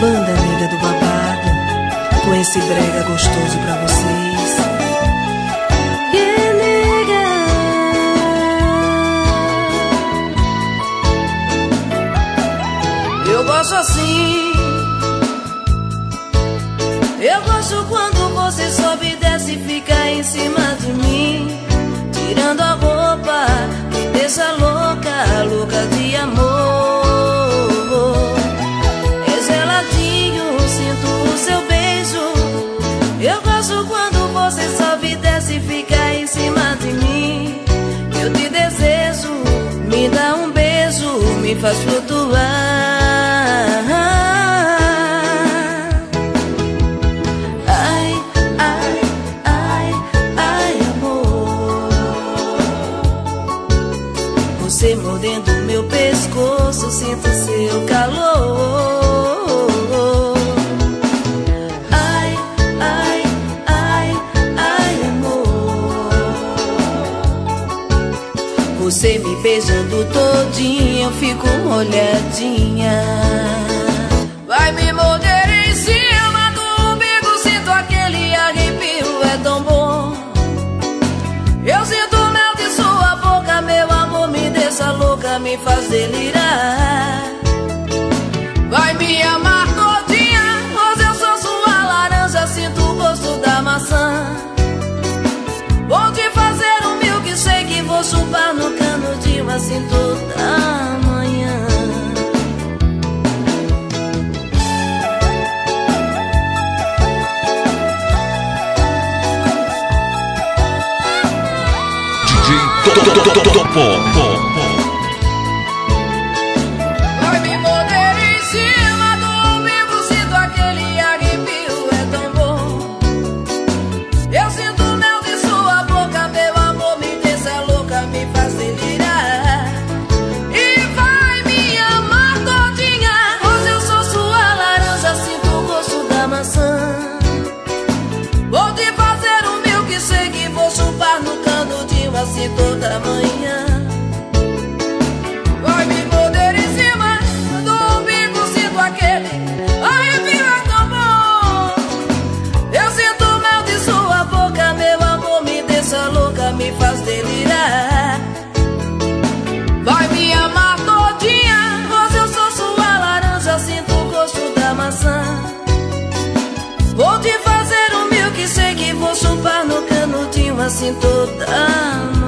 banda nega do babado, com esse brega gostoso pra vocês. Yeah, nega. Eu gosto assim. Eu gosto quando você sobe e desce e fica em cima de mim, tirando a roupa, me deixa louca, louca de amor. É geladinho, sinto o seu beijo. Eu gosto quando você sobe e desce e fica em cima de mim. Eu te desejo, me dá um beijo, me faz flutuar. Você mordendo meu pescoço, sinto seu calor. Ai, ai, ai, ai, amor. Você me beijando todinha, eu fico molhadinha. Vai me morder em cima do umbigo, sinto aquele arrepio, é tão bom. Eu sinto o mel de sua boca, meu amor, me deixa louca, me faz delirar. Vai me amar todinha, hoje eu sou sua laranja, sinto o gosto da maçã. Vou te fazer um milkshake, vou chupar no canudinho assim toda manhã. Vai me morder em cima do umbigo, sinto aquele arrepio, é tão bom. Eu sinto o mel de sua boca, meu amor, me deixa louca, me faz delirar. E vai me amar todinha, hoje eu sou sua laranja, sinto o gosto da maçã. Vou te fazer um milkshake, vou chupar no canudinho assim toda manhã. Vai me morder em cima do umbigo, sinto aquele arrepio, é tão bom. Eu sinto o mel de sua boca, meu amor, me deixa louca, me faz delirar. Vai me amar todinha, hoje eu sou sua laranja, sinto o gosto da maçã. Vou te fazer um milkshake, vou chupar no canudinho assim toda